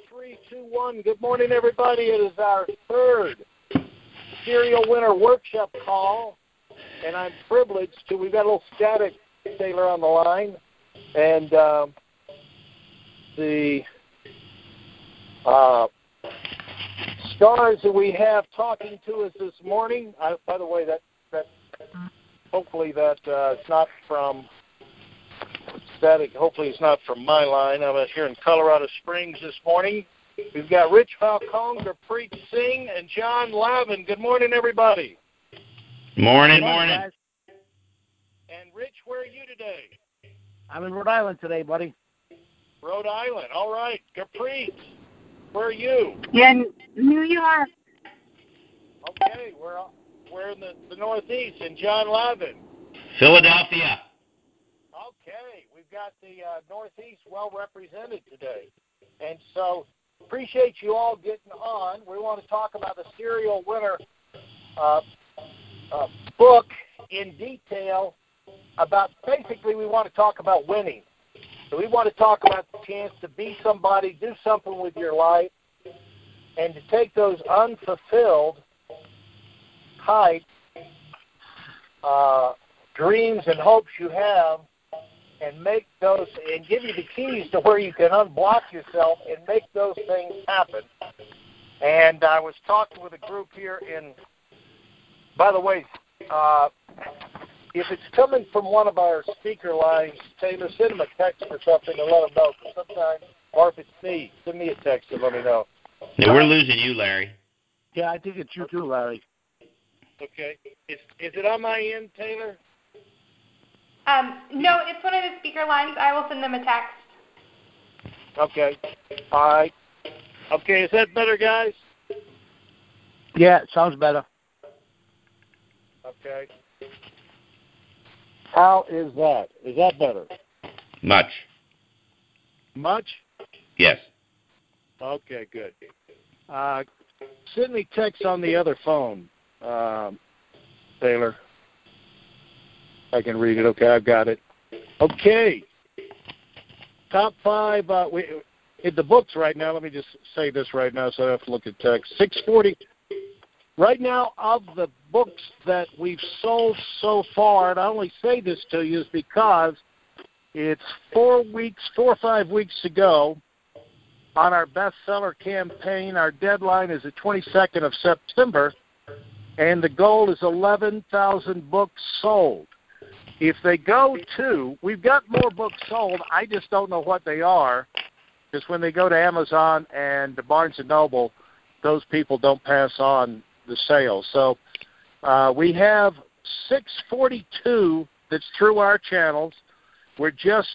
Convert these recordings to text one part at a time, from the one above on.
3, 2, 1. Good morning, everybody. It is our third Serial Winner Workshop call, and I'm privileged to, we've got a little static, Taylor, on the line, and the stars that we have talking to us this morning, by the way, that hopefully that it's not from static. Hopefully it's not from my line. I'm out here in Colorado Springs this morning. We've got Rich Falcone, Gurpreet Singh, and John Lavin. Good morning, everybody. Morning. Guys. And Rich, where are you today? I'm in Rhode Island today, buddy. Rhode Island. All right. Gurpreet, where are you? In New York. Okay, we're in the Northeast. And John Lavin? Philadelphia. Okay, we've got the Northeast well represented today. And so appreciate you all getting on. We want to talk about the Serial Winner book in detail. Basically, we want to talk about winning. So we want to talk about the chance to be somebody, do something with your life, and to take those unfulfilled type dreams and hopes you have and make those, and give you the keys to where you can unblock yourself and make those things happen. And I was talking with a group here by the way, if it's coming from one of our speaker lines, Taylor, send them a text or something to let them know. Because sometimes, or if it's me, send me a text and let me know. Yeah, we're losing you, Larry. Yeah, I think it's you too, Larry. Okay. Is it on my end, Taylor? No, it's one of the speaker lines. I will send them a text. Okay. All right. Okay, is that better, guys? Yeah, it sounds better. Okay. How is that? Is that better? Much. Much? Yes. Okay, good. Send me text on the other phone, Taylor. I can read it. Okay, I've got it. Okay. Top 5. In the books right now, let me just say this right now so I don't have to look at text. 640. Right now, of the books that we've sold so far, and I only say this to you is because it's 4 or 5 weeks to go on our bestseller campaign. Our deadline is the 22nd of September, and the goal is 11,000 books sold. If they go to, we've got more books sold, I just don't know what they are, because when they go to Amazon and the Barnes & Noble, those people don't pass on the sales. So we have 642 that's through our channels. We're just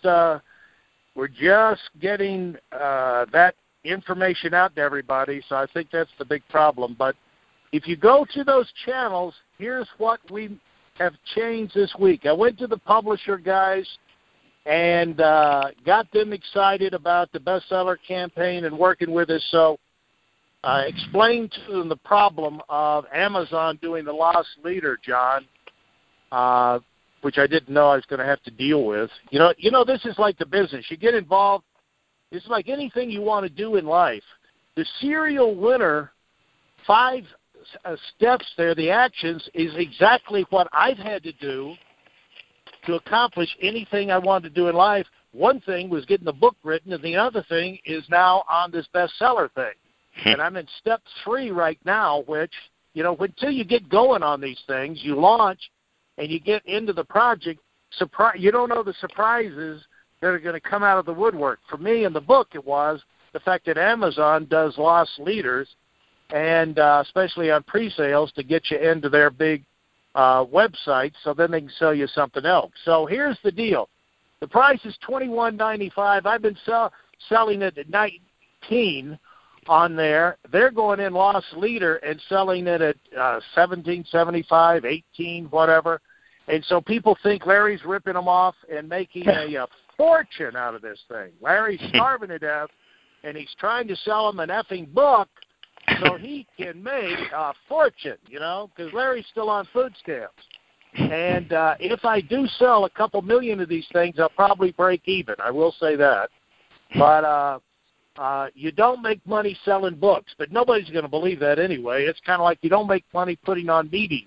getting that information out to everybody, so I think that's the big problem. But if you go to those channels, here's what we have changed this week. I went to the publisher guys and got them excited about the bestseller campaign and working with us. So I explained to them the problem of Amazon doing the loss leader, John, which I didn't know I was going to have to deal with. You know, this is like the business. You get involved. It's like anything you want to do in life. The Serial Winner 5 steps there, the actions, is exactly what I've had to do to accomplish anything I wanted to do in life. One thing was getting the book written, and the other thing is now on this bestseller thing. And I'm in step 3 right now, which, until you get going on these things, you launch and you get into the project, you don't know the surprises that are going to come out of the woodwork. For me in the book, it was the fact that Amazon does loss leaders, and especially on pre-sales, to get you into their big websites, so then they can sell you something else. So here's the deal. The price is $21.95. I've been selling it at $19 on there. They're going in loss leader and selling it at $17.75, $18, whatever. And so people think Larry's ripping them off and making a fortune out of this thing. Larry's starving to death, and he's trying to sell them an effing book so he can make a fortune, because Larry's still on food stamps. And if I do sell a couple million of these things, I'll probably break even. I will say that. But you don't make money selling books, but nobody's going to believe that anyway. It's kind of like you don't make money putting on meetings,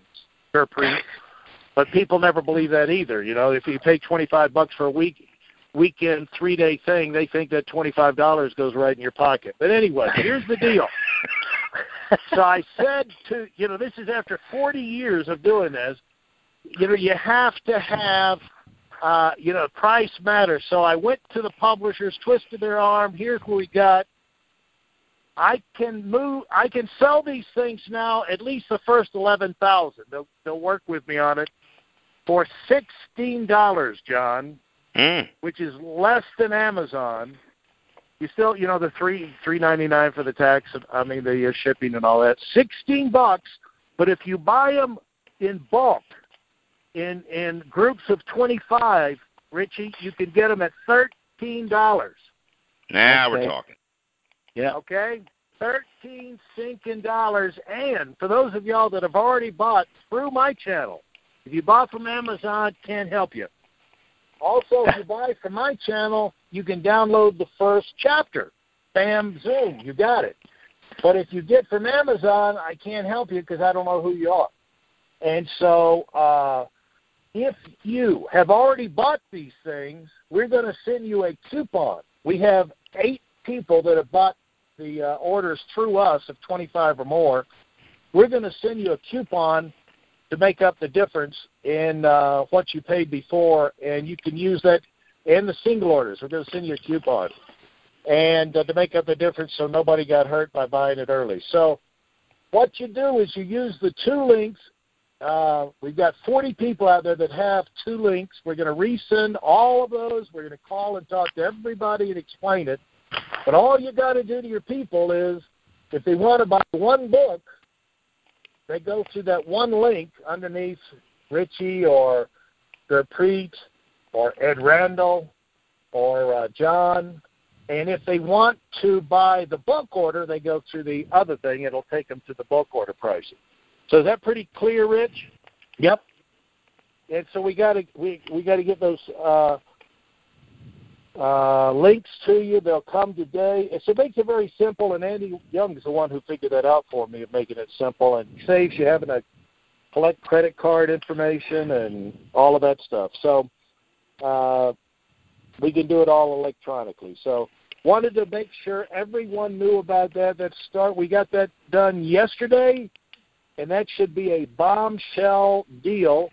but people never believe that either. You know, if you pay $25 for a weekend 3-day thing, they think that $25 goes right in your pocket. But anyway, here's the deal. So I said this is after 40 years of doing this, you have to have, price matters. So I went to the publishers, twisted their arm. Here's what we got. I can sell these things now, at least the first 11,000. They'll work with me on it for $16, John, which is less than Amazon. You still, the $3.99 for the tax. The shipping and all that. $16, but if you buy them in bulk, in groups of 25, Richie, you can get them at $13. Now we're talking. Yeah. Okay, $13 stinking dollars. And for those of y'all that have already bought through my channel, if you bought from Amazon, can't help you. Also, if you buy from my channel, you can download the first chapter. Bam, zoom, you got it. But if you get from Amazon, I can't help you because I don't know who you are. And so if you have already bought these things, we're going to send you a coupon. We have 8 people that have bought the orders through us of 25 or more. We're going to send you a coupon to make up the difference in what you paid before, and you can use that in the single orders. We're going to send you a coupon and to make up the difference so nobody got hurt by buying it early. So what you do is you use the 2 links. We've got 40 people out there that have 2 links. We're going to resend all of those. We're going to call and talk to everybody and explain it. But all you got to do to your people is, if they want to buy 1 book, they go to that 1 link underneath Richie or Gurpreet or Ed Randall or John. And if they want to buy the book order, they go to the other thing. It'll take them to the book order pricing. So is that pretty clear, Rich? Yep. And so we got to get those links to you. They'll come today. And so it makes it very simple, and Andy Young is the one who figured that out for me, of making it simple, and saves you having to collect credit card information and all of that stuff. So we can do it all electronically. So wanted to make sure everyone knew about that. We got that done yesterday, and that should be a bombshell deal.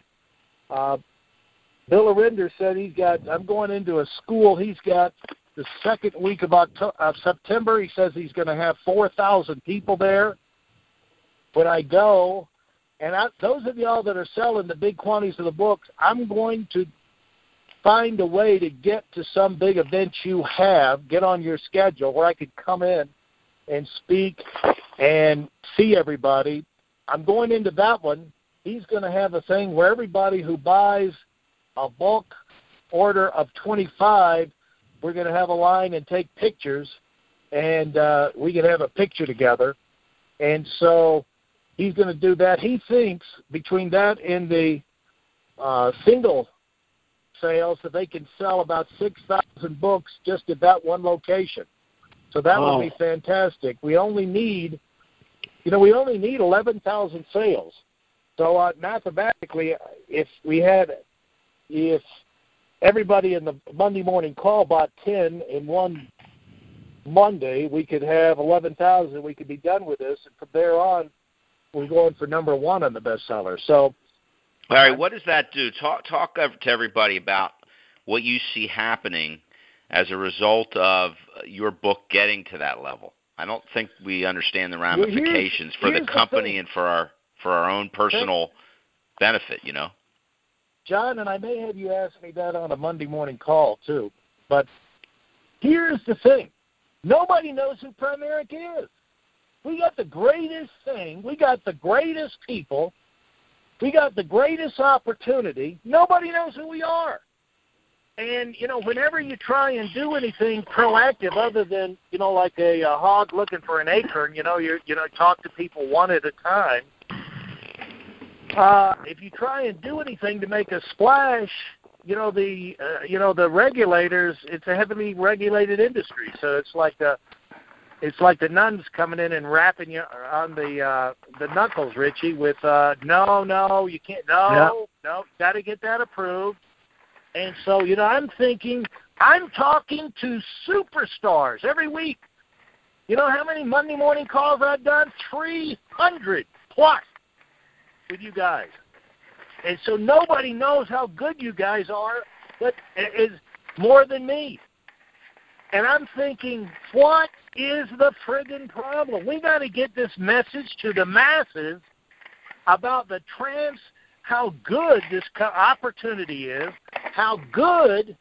Bill Arender said I'm going into a school. He's got the second week of September. He says he's going to have 4,000 people there when I go. And those of y'all that are selling the big quantities of the books, I'm going to find a way to get to some big event you have, get on your schedule where I could come in and speak and see everybody. I'm going into that one. He's going to have a thing where everybody who buys a bulk order of 25, we're going to have a line and take pictures, and we can have a picture together. And so he's going to do that. He thinks between that and the single sales that they can sell about 6,000 books just at that one location. So that would be fantastic. We only need 11,000 sales. So mathematically, if everybody in the Monday morning call bought 10 in one Monday, we could have 11,000. We could be done with this, and from there on, we're going for number 1 on the bestseller. So, Larry, what does that do? Talk to everybody about what you see happening as a result of your book getting to that level. I don't think we understand the ramifications for the company and for our own personal benefit, John, and I may have you ask me that on a Monday morning call too, but here's the thing. Nobody knows who Primerica is. We got the greatest thing. We got the greatest people. We got the greatest opportunity. Nobody knows who we are. And, whenever you try and do anything proactive other than, like a hog looking for an acorn, you talk to people one at a time. If you try and do anything to make a splash, the regulators, it's a heavily regulated industry. So it's like it's like the nuns coming in and rapping you on the knuckles, Richie, with no, you can't, no, got to get that approved. And so, I'm thinking, I'm talking to superstars every week. You know how many Monday morning calls I've done? 300 plus with you guys. And so nobody knows how good you guys are, but is more than me. And I'm thinking, what is the friggin' problem? We got to get this message to the masses about how good this opportunity is, how great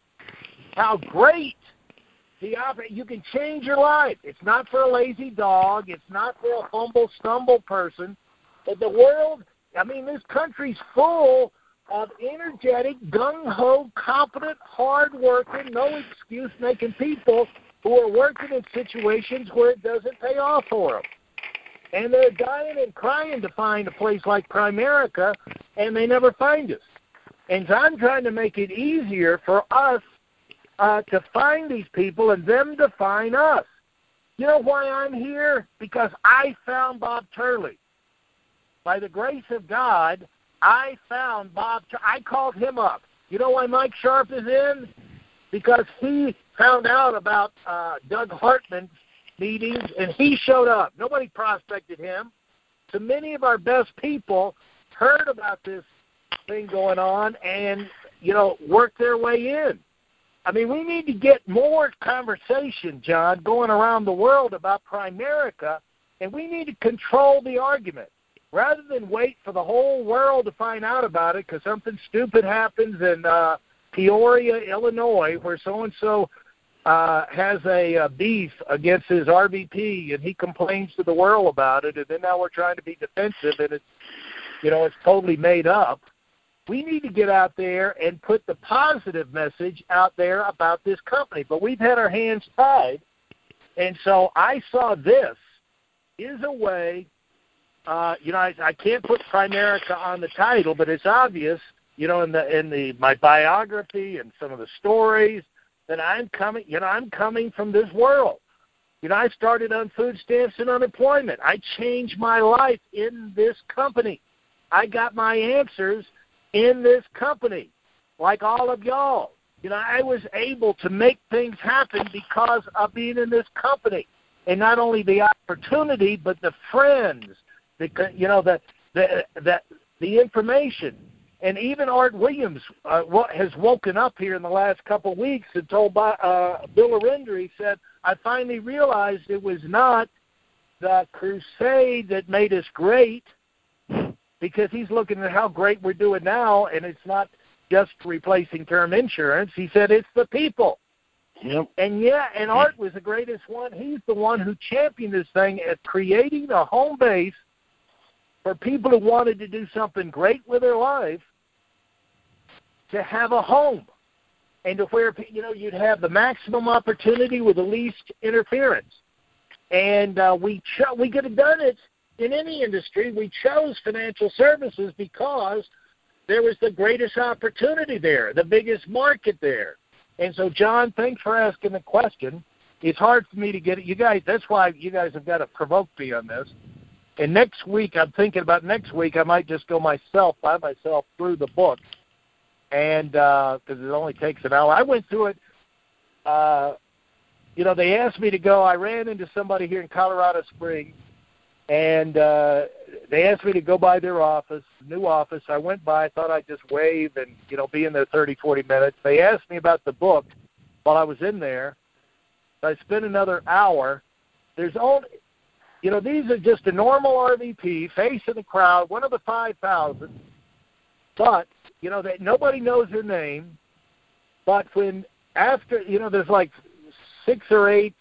you can change your life. It's not for a lazy dog. It's not for a humble, stumble person. But the world, this country's full of energetic, gung-ho, competent, hard-working, no excuse-making people who are working in situations where it doesn't pay off for them. And they're dying and crying to find a place like Primerica, and they never find us. And so I'm trying to make it easier for us to find these people and them to find us. You know why I'm here? Because I found Bob Turley. By the grace of God, I found Bob. I called him up. You know why Mike Sharp is in? Because he found out about Doug Hartman's meetings, and he showed up. Nobody prospected him. So many of our best people heard about this thing going on and, worked their way in. We need to get more conversation, John, going around the world about Primerica, and we need to control the argument. Rather than wait for the whole world to find out about it because something stupid happens in Peoria, Illinois, where so-and-so has a beef against his RVP, and he complains to the world about it, and then now we're trying to be defensive, and it's totally made up. We need to get out there and put the positive message out there about this company. But we've had our hands tied, and so I saw this is a way. I can't put Primerica on the title, but it's obvious, in my biography and some of the stories that I'm coming from this world. I started on food stamps and unemployment. I changed my life in this company. I got my answers in this company, like all of y'all. I was able to make things happen because of being in this company, and not only the opportunity, but the friends. The information. And even Art Williams has woken up here in the last couple of weeks and told Bill Arender, he said, I finally realized it was not the crusade that made us great, because he's looking at how great we're doing now, and it's not just replacing term insurance. He said it's the people. Yep. And Art was the greatest one. He's the one who championed this thing at creating a home base for people who wanted to do something great with their life, to have a home, and to where you'd have the maximum opportunity with the least interference. And we could have done it in any industry. We chose financial services because there was the greatest opportunity there, the biggest market there. And so, John, thanks for asking the question. It's hard for me to get it. You guys, that's why you guys have got to provoke me on this. And next week, I'm thinking about I might just go by myself through the book, and because it only takes an hour. I went through it. They asked me to go. I ran into somebody here in Colorado Springs, and they asked me to go by their office, new office. I went by. I thought I'd just wave and, be in there 30, 40 minutes. They asked me about the book while I was in there. So I spent another hour. There's only... these are just a normal RVP, face in the crowd, one of the 5,000. But, that nobody knows their name. But there's like 6 or 8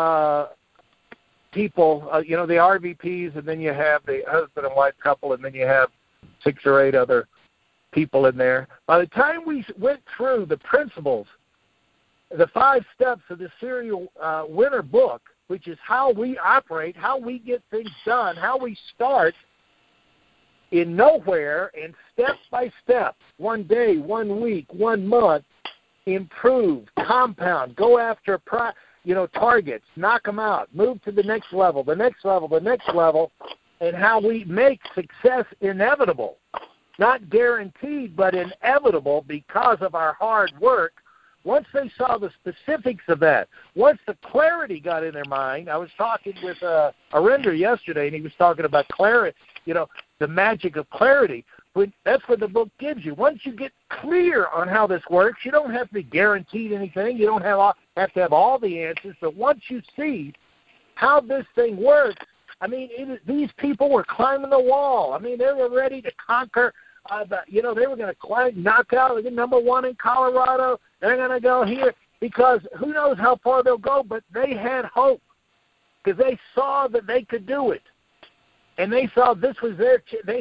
people, the RVPs, and then you have the husband and wife couple, and then you have 6 or 8 other people in there. By the time we went through the principles, the 5 steps of the serial winner book, which is how we operate, how we get things done, how we start in nowhere and step by step, one day, 1 week, 1 month, improve, compound, go after targets, knock them out, move to the next level, the next level, the next level, and how we make success inevitable. Not guaranteed, but inevitable because of our hard work. Once they saw the specifics of that, once the clarity got in their mind, I was talking with Arinder yesterday, and he was talking about clarity, the magic of clarity. That's what the book gives you. Once you get clear on how this works, you don't have to be guaranteed anything. You don't have to have all the answers. But once you see how this thing works, these people were climbing the wall. They were ready to conquer. They were going to knock out the number one in Colorado. They're going to go here because who knows how far they'll go, but they had hope because they saw that they could do it. And they saw this was their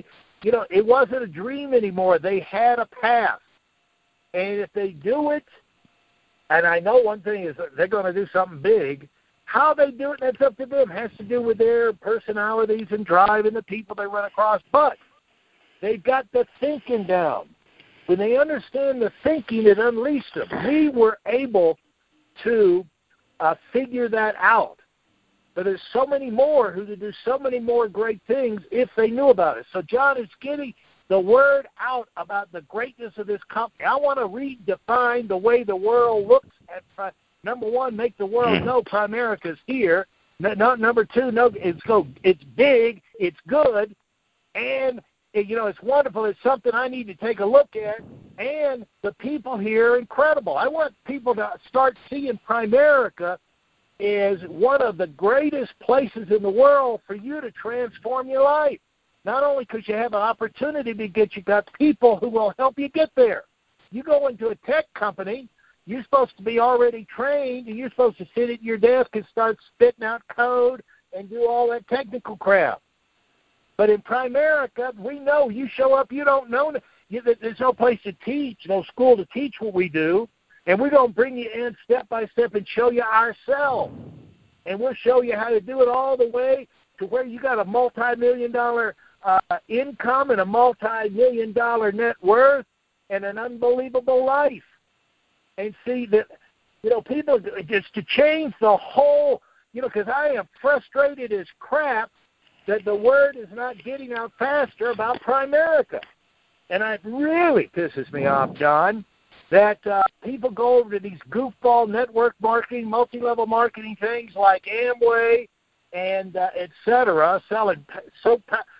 it wasn't a dream anymore. They had a path. And if they do it, and I know one thing is they're going to do something big, how they do it, that's up to them. It has to do with their personalities and drive and the people they run across. But they've got the thinking down. When they understand the thinking, it unleashed them. We were able to figure that out. But there's so many more who could do so many more great things if they knew about it. So John is getting the word out about the greatness of this company. I want to redefine the way the world looks at, number one, make the world know Primerica's here. Number two, it's big, it's good, and it's wonderful. It's something I need to take a look at, and the people here are incredible. I want people to start seeing Primerica is one of the greatest places in the world for you to transform your life. Not only because you have an opportunity to you got people who will help you get there. You go into a tech company, you're supposed to be already trained, and you're supposed to sit at your desk and start spitting out code and do all that technical crap. But in Primerica, we know you show up, you don't know. There's no place to teach, no school to teach what we do. And we're going to bring you in step by step and show you ourselves. And we'll show you how to do it all the way to where you got a multi-million-dollar income and a multi-million-dollar net worth and an unbelievable life. And see that, people, just to change the whole, because I am frustrated as crap that the word is not getting out faster about Primerica. And it really pisses me off, John, that people go over to these goofball network marketing, multi-level marketing things like Amway and et cetera, selling soap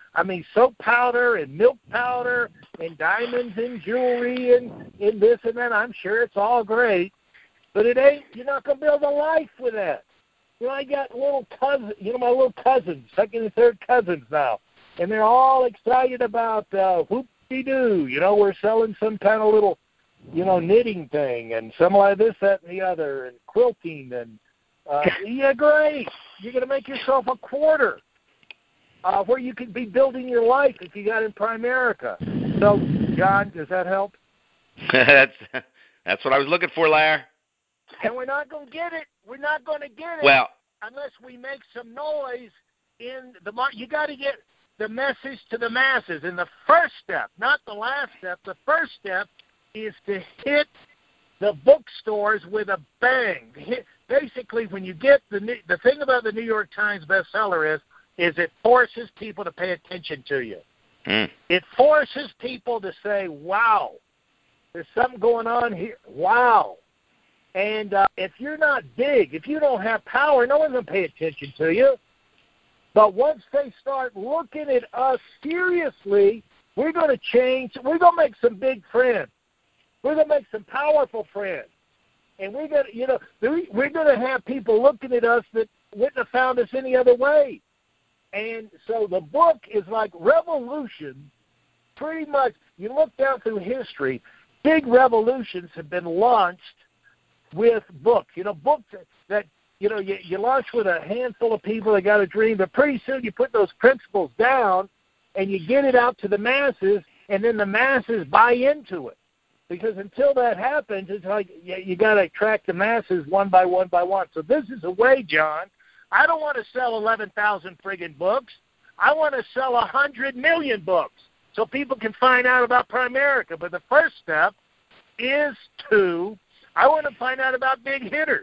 powder and milk powder and diamonds and jewelry and this and that. I'm sure it's all great, but it ain't. You're not going to build a life with that. I got little cousins, my little cousins, second and third cousins now, and they're all excited about whoop-de-doo. We're selling some kind of little knitting thing and some like this, that, and the other, and quilting, and yeah, great. You're going to make yourself a quarter where you could be building your life if you got in Primerica. So, John, does that help? That's what I was looking for, Larry. And we're not going to get it. We're not going to get it unless we make some noise in the market. You got to get the message to the masses. And the first step, not the last step, the first step is to hit the bookstores with a bang. Basically, when you get the thing about the New York Times bestseller is it forces people to pay attention to you. It forces people to say, wow, there's something going on here. Wow. And if you're not big, if you don't have power, no one's going to pay attention to you. But once they start looking at us seriously, we're going to change. We're going to make some big friends. We're going to make some powerful friends. And we're going to have people looking at us that wouldn't have found us any other way. And so the book is like revolution. Pretty much, you look down through history, big revolutions have been launched with books. Books that, you launch with a handful of people that got a dream, but pretty soon you put those principles down and you get it out to the masses, and then the masses buy into it. Because until that happens, it's like you got to attract the masses one by one by one. So this is a way, John. I don't want to sell 11,000 friggin' books. I want to sell 100 million books so people can find out about Primerica. But the first step is I want to find out about big hitters.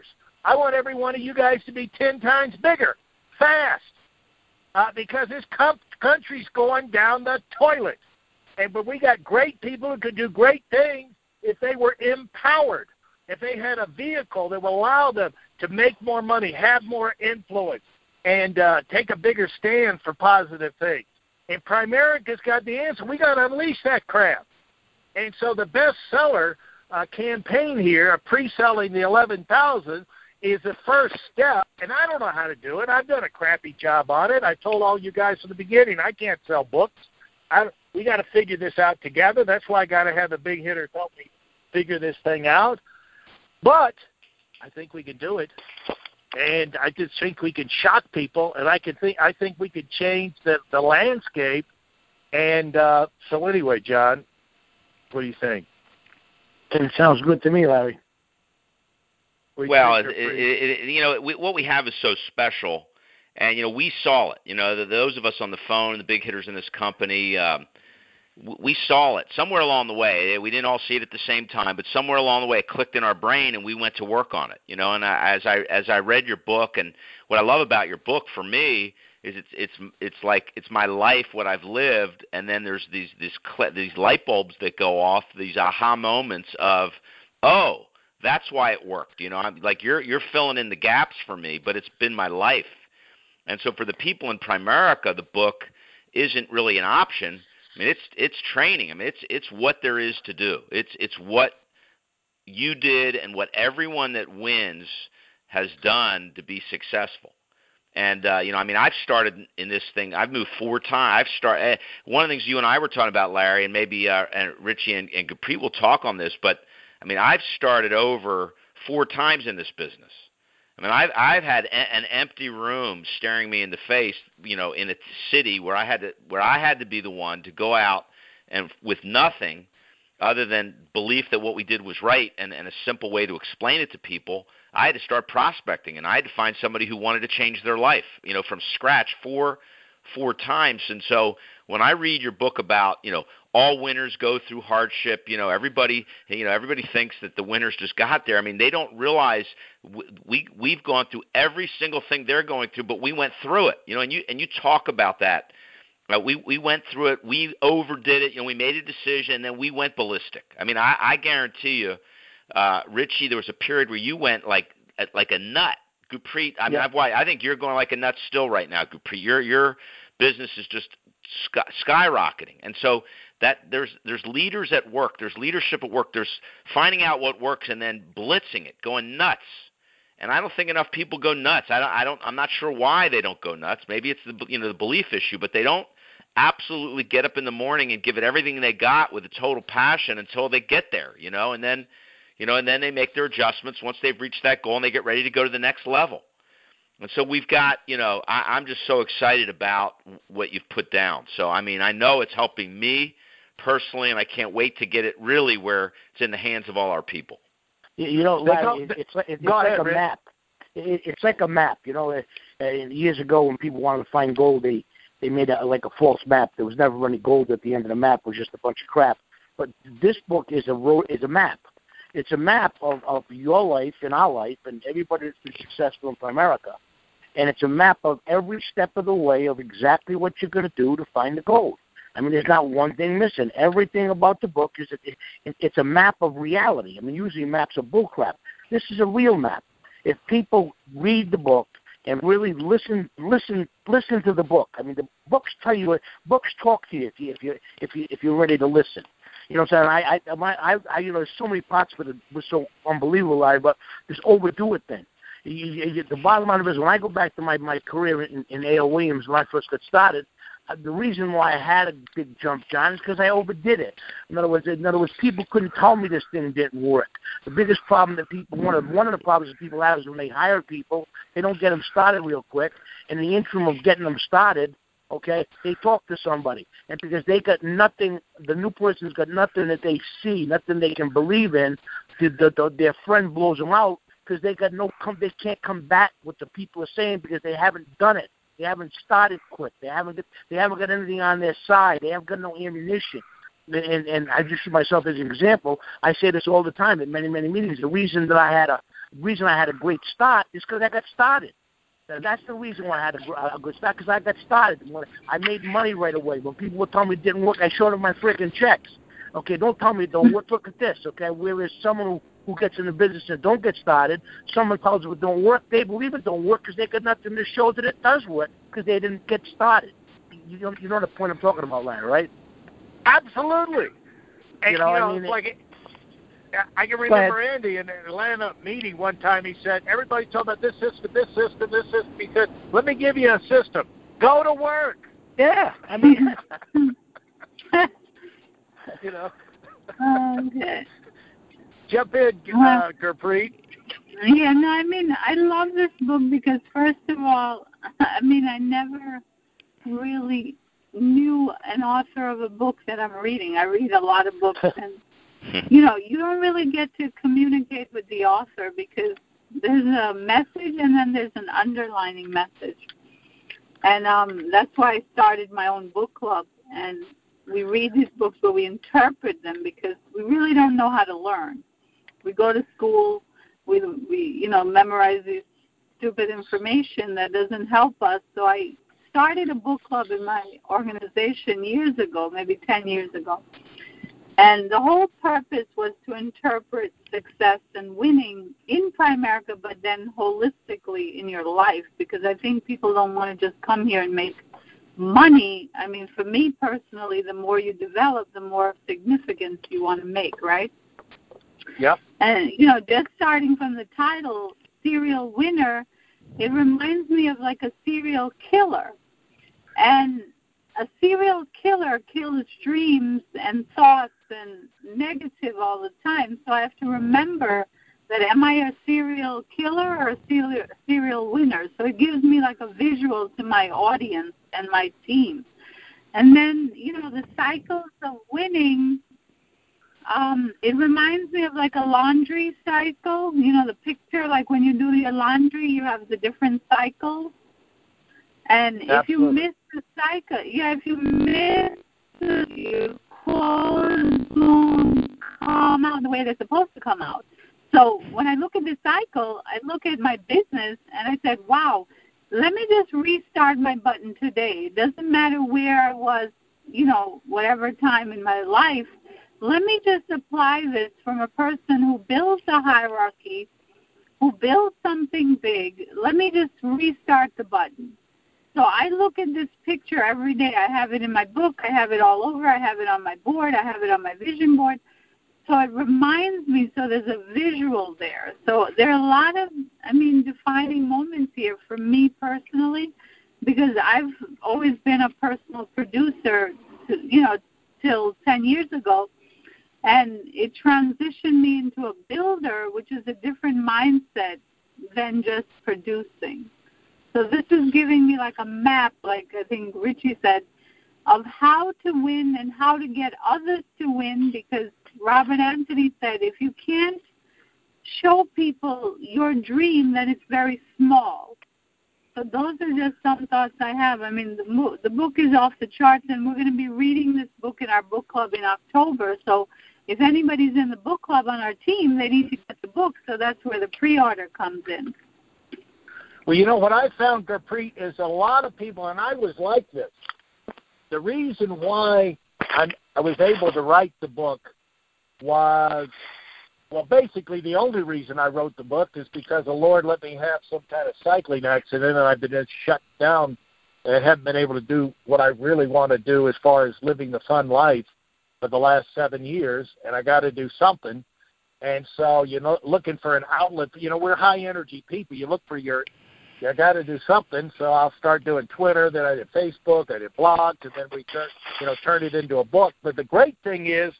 I want every one of you guys to be 10 times bigger, fast, because this country's going down the toilet. But we got great people who could do great things if they were empowered, if they had a vehicle that would allow them to make more money, have more influence, and take a bigger stand for positive things. And Primerica's got the answer. We got to unleash that crap. And so the bestseller campaign here, pre-selling the 11,000, is the first step. And I don't know how to do it. I've done a crappy job on it. I told all you guys from the beginning, I can't sell books. We got to figure this out together. That's why I got to have the big hitters help me figure this thing out. But I think we can do it. And I just think we can shock people, and I think we could change the landscape. And so anyway, John, what do you think? It sounds good to me, Larry. Well, what we have is so special, and we saw it. Those of us on the phone, the big hitters in this company, we saw it somewhere along the way. We didn't all see it at the same time, but somewhere along the way it clicked in our brain, and we went to work on it. And as I read your book, and what I love about your book for me is it's my life, what I've lived, and then there's these light bulbs that go off, these aha moments of, oh, that's why it worked. I'm like you're filling in the gaps for me, but it's been my life. And so for the people in Primerica, the book isn't really an option. I mean, it's training. I mean, it's what there is to do. It's what you did and what everyone that wins has done to be successful. And I've started in this thing. I've moved 4 times. One of the things you and I were talking about, Larry, and maybe and Richie and Gapri will talk on this. But I mean, I've started over 4 times in this business. I mean, I've had an empty room staring me in the face, in a city where I had to be the one to go out and with nothing other than belief that what we did was right and a simple way to explain it to people. I had to start prospecting, and I had to find somebody who wanted to change their life, from scratch 4 times. And so when I read your book about, all winners go through hardship, everybody thinks that the winners just got there. I mean, they don't realize we've gone through every single thing they're going through, but we went through it, and you talk about that. We went through it. We overdid it. We made a decision, and then we went ballistic. I mean, I guarantee you, Richie, there was a period where you went like a nut. Gupri, I think you're going like a nut still right now, Gupri. Your business is just skyrocketing, and so that there's leaders at work. There's leadership at work. There's finding out what works and then blitzing it, going nuts. And I don't think enough people go nuts. I'm not sure why they don't go nuts. Maybe it's the belief issue, but they don't absolutely get up in the morning and give it everything they got with a total passion until they get there, and then they make their adjustments once they've reached that goal and they get ready to go to the next level. And so we've got, I'm just so excited about what you've put down. So, I mean, I know it's helping me personally, and I can't wait to get it really where it's in the hands of all our people. Larry, it's like a map. It's like a map. Years ago when people wanted to find gold, they made a false map. There was never any gold at the end of the map. It was just a bunch of crap. But this book is a map. It's a map of your life and our life and everybody that's been successful in Primerica. And it's a map of every step of the way of exactly what you're going to do to find the gold. I mean, there's not one thing missing. Everything about the book is it's a map of reality. I mean, usually maps are bullcrap. This is a real map. If people read the book and really listen to the book. I mean, the books tell you. Books talk to you if you're ready to listen. You know what I'm saying? I there's so many parts of it was so unbelievable, but this overdo it thing. The bottom line of it is when I go back to my career in A.L. Williams when I first got started, the reason why I had a big jump, John, is because I overdid it. In other words, people couldn't tell me this thing didn't work. The biggest problem that one of the problems that people have is when they hire people, they don't get them started real quick. In the interim of getting them started, okay, they talk to somebody, and because they got nothing, the new person's got nothing that they see, nothing they can believe in. Their friend blows them out because they can't come back what the people are saying because they haven't done it. They haven't started quick. They haven't got anything on their side. They haven't got no ammunition. And I just use myself as an example. I say this all the time at many, many meetings. The reason that I had reason I had a great start is because I got started. That's the reason why I had a good start, because I got started. I made money right away. When people would tell me it didn't work, I showed them my freaking checks. Okay, don't tell me it don't work. Look at this, okay? Whereas someone who gets in the business and don't get started, someone tells them it don't work, they believe it don't work because they got nothing to show that it does work because they didn't get started. You know the point I'm talking about, Larry, right? Absolutely. And, you know what I mean? I can remember Andy in an Atlanta meeting one time. He said, everybody's talking about this system, this system, this system. He said, let me give you a system. Go to work. Yeah. I mean, you know. Okay. Jump in, Gurpreet. Yeah, no, I mean, I love this book because, first of all, I mean, I never really knew an author of a book that I'm reading. I read a lot of books, and, you know, you don't really get to communicate with the author because there's a message and then there's an underlining message. And that's why I started my own book club. And we read these books, but we interpret them because we really don't know how to learn. We go to school, we you know, memorize this stupid information that doesn't help us. So I started a book club in my organization years ago, maybe 10 years ago. And the whole purpose was to interpret success and winning in Primerica, but then holistically in your life, because I think people don't want to just come here and make money. I mean, for me personally, the more you develop, the more significance you want to make, right? Yep. And, you know, just starting from the title, Serial Winner, it reminds me of like a serial killer. And a serial killer kills dreams and thoughts and negative all the time. So I have to remember that am I a serial killer or a serial winner? So it gives me like a visual to my audience and my team. And then, you know, the cycles of winning, it reminds me of like a laundry cycle. You know, the picture, like when you do your laundry, you have the different cycles. And if you miss the cycle, if you miss it, your clothes don't come out the way they're supposed to come out. So when I look at the cycle, I look at my business and I said, wow, let me just restart my button today. It doesn't matter where I was, you know, whatever time in my life. Let me just apply this from a person who builds a hierarchy, who builds something big. Let me just restart the button. So I look at this picture every day. I have it in my book. I have it all over. I have it on my board. I have it on my vision board. So it reminds me, so there's a visual there. So there are a lot of, defining moments here for me personally, because I've always been a personal producer, till 10 years ago. And it transitioned me into a builder, which is a different mindset than just producing. So this is giving me like a map, like I think Richie said, of how to win and how to get others to win, because Robert Anthony said if you can't show people your dream, then it's very small. So those are just some thoughts I have. I mean, the book is off the charts, and we're going to be reading this book in our book club in October. So if anybody's in the book club on our team, they need to get the book. So that's where the pre-order comes in. Well, you know, what I found, Gurpreet, is a lot of people, and I was like this, the reason why I was able to write the book was, well, basically the only reason I wrote the book is because the Lord let me have some kind of cycling accident, and I've been just shut down and haven't been able to do what I really want to do as far as living the fun life for the last 7 years, and I got to do something. And so, looking for an outlet, we're high-energy people. You look for I got to do something, so I'll start doing Twitter, then I did Facebook, I did blogs, and then we turn it into a book. But the great thing is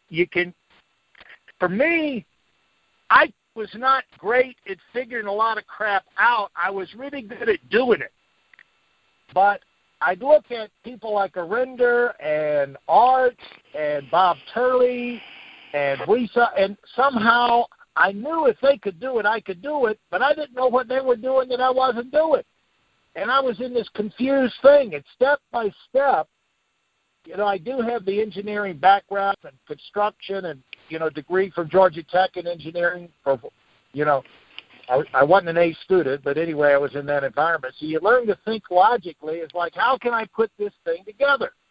for me, I was not great at figuring a lot of crap out. I was really good at doing it. But I'd look at people like Arinder and Art and Bob Turley and Lisa, and somehow I knew if they could do it, I could do it, but I didn't know what they were doing that I wasn't doing. And I was in this confused thing, and step by step, I do have the engineering background and construction and, degree from Georgia Tech in engineering, I wasn't an A student, but anyway, I was in that environment. So you learn to think logically. It's like, how can I put this thing together?